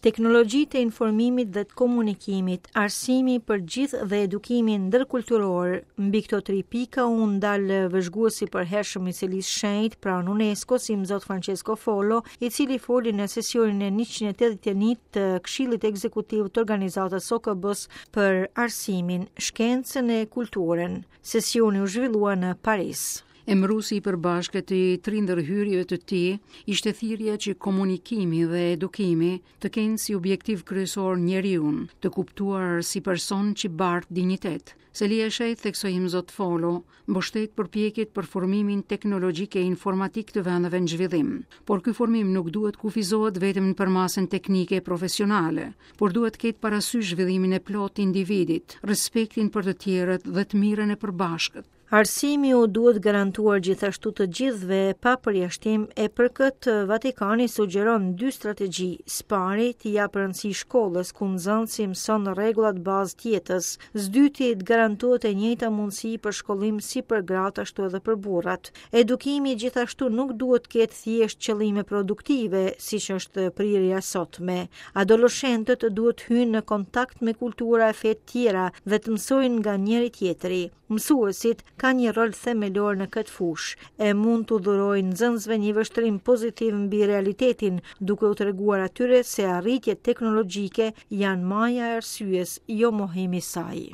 Teknologjitë e informimit dhe të komunikimit, arsimi për gjithë dhe edukimin ndërkulturor. Mbi këto 3 pika u ndal vëzhguesi i përhershëm i Cilisë Shenjtë pranë UNESCO, si Zot Francesco Follo, i cili foli në sesionin e 181 të Këshillit Ekzekutiv të Organizatës OKB-s për arsimin, shkencën e kulturën. Sesioni u zhvillua në Paris. Emëruesi i përbashkët i 3 ndërhyrjeve të tij ishte thirrja që komunikimi dhe edukimi të kenë si objektiv kryesor njeriun, të kuptuar si person që bart dinjitet. Celia Shejt theksoi Zot Follo, mbështet përpjekjet për formimin teknologjik e informatik të vendeve në zhvillim. Por ky formim nuk duhet kufizohet vetëm në përmasën teknike e profesionale, por duhet ketë parasysh zhvillimin e plot të individit, respektin për të tjerët dhe të mirën e përbashkët. Arsimi u duhet garantuar gjithashtu të gjithëve pa përjashtim e për këtë Vatikani sugjeron 2 strategji. Spari t'i jap rëndësi shkollës ku nxënësi mëson rregullat bazë të jetës. Sdyti të garantohet e njëjta mundësi për shkollim si për gratë ashtu edhe për burrat. Edukimi gjithashtu nuk duhet të ketë thjesht qëllime produktive, siç është prirja sotme. Adoleshentët duhet hyjnë në kontakt me kultura e fe të tjera dhe të mësojnë nga njëri tjetri. Mësuesit ka një rol themelor në këtë fushë e mund të dhurojnë nxënësve një vështrim pozitiv mbi realitetin, duke u treguar atyre se arritjet teknologjike janë maja e arsyes, jo mohimi i saj.